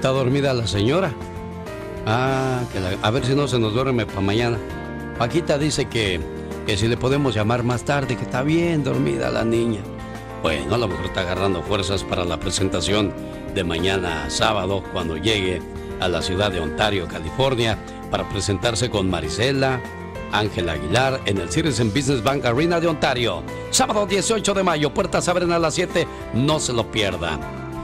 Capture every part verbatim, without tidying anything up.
Está dormida la señora. Ah, que la, a ver si no se nos duerme para mañana. Paquita dice que, que si le podemos llamar más tarde, que está bien dormida la niña. Bueno, a lo mejor está agarrando fuerzas para la presentación de mañana sábado, cuando llegue a la ciudad de Ontario, California, para presentarse con Marisela Ángel Aguilar en el Citizen Business Bank Arena de Ontario. Sábado dieciocho de mayo, puertas abren a las siete, no se lo pierdan.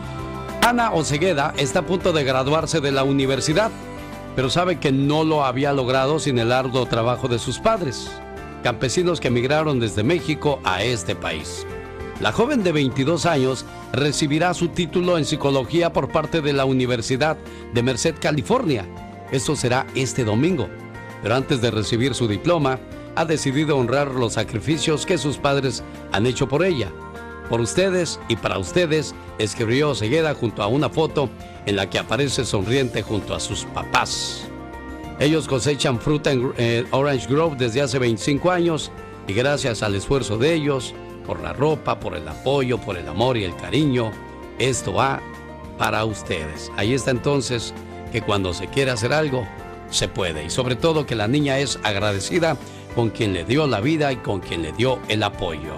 Ana Osegueda está a punto de graduarse de la universidad, pero sabe que no lo había logrado sin el arduo trabajo de sus padres, campesinos que emigraron desde México a este país. La joven de veintidós años recibirá su título en psicología por parte de la Universidad de Merced, California. Esto será este domingo, pero antes de recibir su diploma, ha decidido honrar los sacrificios que sus padres han hecho por ella. Por ustedes y para ustedes, escribió Osegueda junto a una foto en la que aparece sonriente junto a sus papás. Ellos cosechan fruta en eh, Orange Grove desde hace veinticinco años y gracias al esfuerzo de ellos, por la ropa, por el apoyo, por el amor y el cariño, esto va para ustedes. Ahí está entonces que cuando se quiere hacer algo, se puede. Y sobre todo que la niña es agradecida con quien le dio la vida y con quien le dio el apoyo.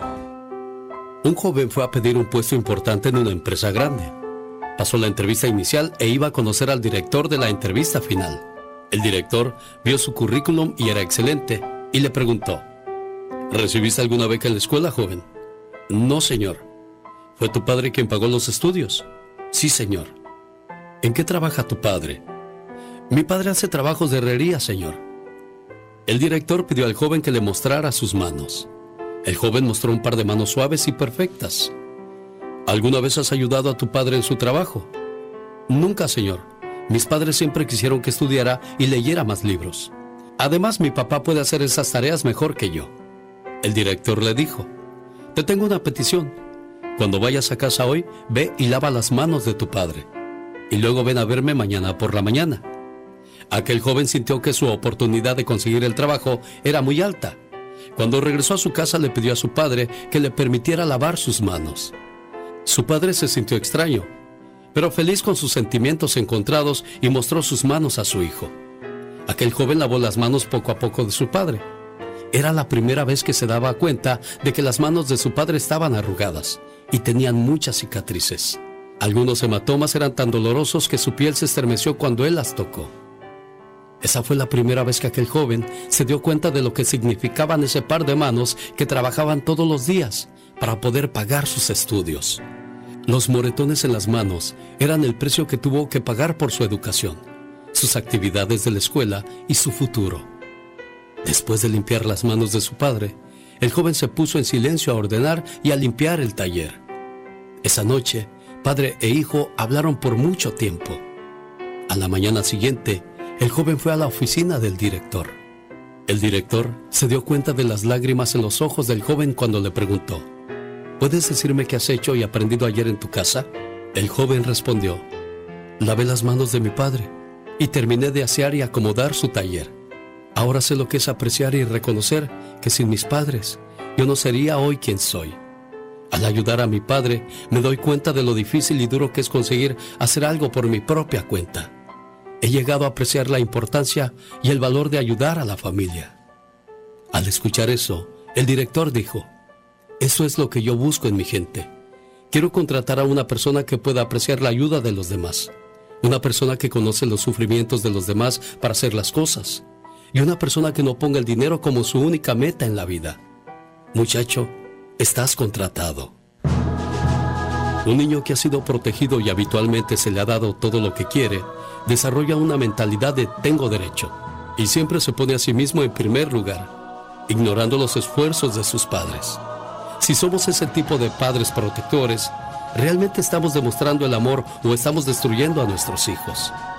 Un joven fue a pedir un puesto importante en una empresa grande. Pasó la entrevista inicial e iba a conocer al director de la entrevista final. El director vio su currículum y era excelente y le preguntó: ¿recibiste alguna beca en la escuela, joven? No, señor. ¿Fue tu padre quien pagó los estudios? Sí, señor. ¿En qué trabaja tu padre? Mi padre hace trabajos de herrería, señor. El director pidió al joven que le mostrara sus manos. El joven mostró un par de manos suaves y perfectas. ¿Alguna vez has ayudado a tu padre en su trabajo? Nunca, señor. Mis padres siempre quisieron que estudiara y leyera más libros. Además, mi papá puede hacer esas tareas mejor que yo. El director le dijo: te tengo una petición. Cuando vayas a casa hoy, ve y lava las manos de tu padre. Y luego ven a verme mañana por la mañana. Aquel joven sintió que su oportunidad de conseguir el trabajo era muy alta. Cuando regresó a su casa le pidió a su padre que le permitiera lavar sus manos. Su padre se sintió extraño, pero feliz con sus sentimientos encontrados, y mostró sus manos a su hijo. Aquel joven lavó las manos poco a poco de su padre. Era la primera vez que se daba cuenta de que las manos de su padre estaban arrugadas y tenían muchas cicatrices. Algunos hematomas eran tan dolorosos que su piel se estremeció cuando él las tocó. Esa fue la primera vez que aquel joven se dio cuenta de lo que significaban ese par de manos que trabajaban todos los días para poder pagar sus estudios. Los moretones en las manos eran el precio que tuvo que pagar por su educación, sus actividades de la escuela y su futuro. Después de limpiar las manos de su padre, el joven se puso en silencio a ordenar y a limpiar el taller. Esa noche, padre e hijo hablaron por mucho tiempo. A la mañana siguiente, el joven fue a la oficina del director. El director se dio cuenta de las lágrimas en los ojos del joven cuando le preguntó: ¿puedes decirme qué has hecho y aprendido ayer en tu casa? El joven respondió: lavé las manos de mi padre y terminé de asear y acomodar su taller. Ahora sé lo que es apreciar y reconocer que sin mis padres yo no sería hoy quien soy. Al ayudar a mi padre me doy cuenta de lo difícil y duro que es conseguir hacer algo por mi propia cuenta. He llegado a apreciar la importancia y el valor de ayudar a la familia. Al escuchar eso, el director dijo: eso es lo que yo busco en mi gente. Quiero contratar a una persona que pueda apreciar la ayuda de los demás, una persona que conoce los sufrimientos de los demás para hacer las cosas, y una persona que no ponga el dinero como su única meta en la vida. Muchacho, estás contratado. Un niño que ha sido protegido y habitualmente se le ha dado todo lo que quiere, desarrolla una mentalidad de tengo derecho, y siempre se pone a sí mismo en primer lugar, ignorando los esfuerzos de sus padres. Si somos ese tipo de padres protectores, ¿realmente estamos demostrando el amor o estamos destruyendo a nuestros hijos?